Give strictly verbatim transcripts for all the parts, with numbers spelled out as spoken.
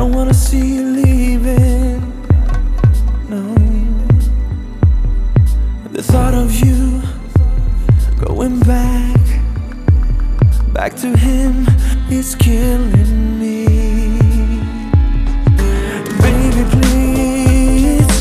don't wanna see you leaving, no. The thought of you going back, back to him is killing me. Baby, please,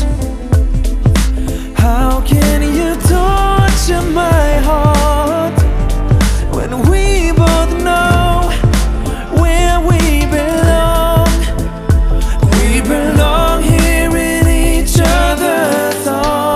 how can you torture my heart when we both know where we belong? We belong here in each other's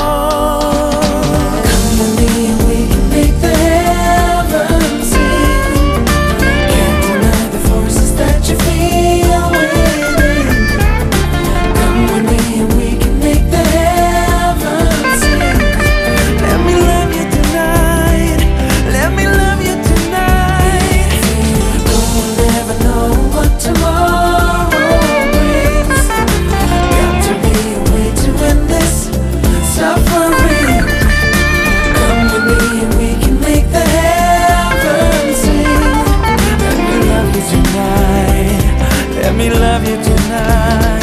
arms. Come with me and we can make the heavens sing. Can't deny the forces that you feel within. Come with me and we can make the heavens sing. Let me love you tonight. Let me love you tonight. No one ever know what tomorrow brings. Got to be a way to end this suffering. Come with me and we can make the heavens sing. Let me love you tonight. Let me love you tonight.